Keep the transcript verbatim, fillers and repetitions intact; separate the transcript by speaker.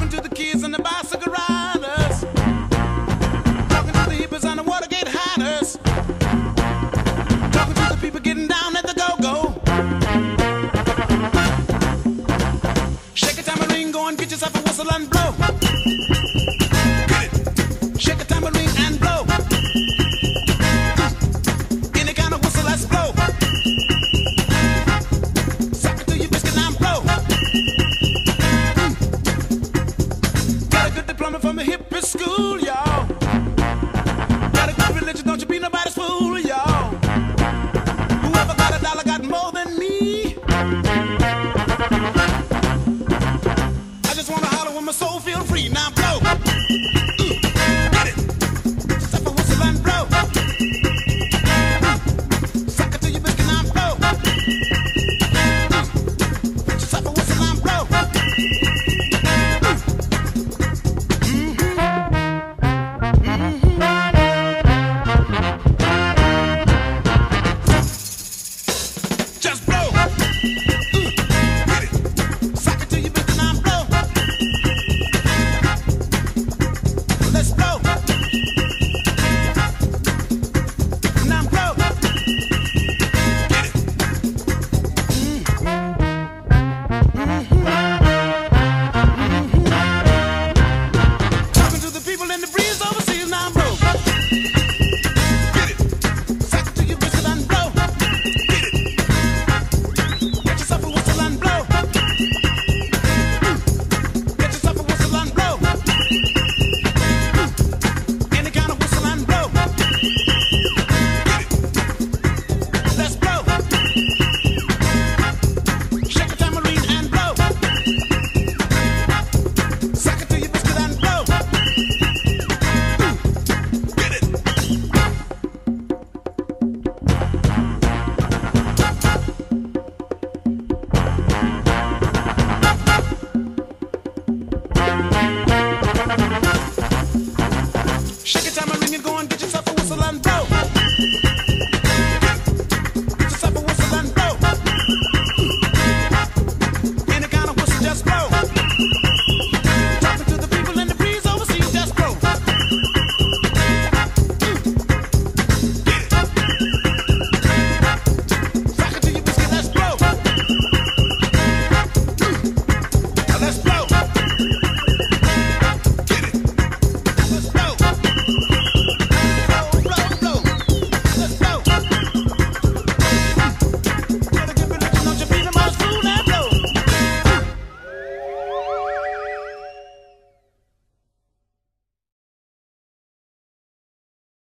Speaker 1: Talking to the kids and the bicycle riders. Talking to the hippies and the Watergate hiders. Talking to the people getting down at the go-go. Shake a tambourine, go and get yourself a whistle and blow. Get it. Shake a tambourine and blow. Any kind of whistle, let's blow. Suck it to your biscuit and blow. Got a good diploma from a hippie school, y'all. Got a good religion, don't you be nobody's fool, y'all. Whoever got a dollar got more than me. I just wanna holler when my soul feel free. Now blow. Mm, get it. Step a whistle and blow. Mm, suck it to your biscuit and blow. Mm, step a whistle and blow. Mm, mm-hmm. Just blow. Mm, get it. Suck it to your biscuit and blow. Let's blow. Now blow. Get it. Mm. Mhm. Mhm. Talking to the people in the breeze overseas. Now blow. Get it. Suck it to your biscuit and blow. Get it. Get yourself a whistle and blow. Mm. Get yourself a whistle and blow. Any kind of whistle and blow. Get it. Let's blow. Shake a tambourine and blow. Suck it to your biscuit and blow. Get it. Thank you.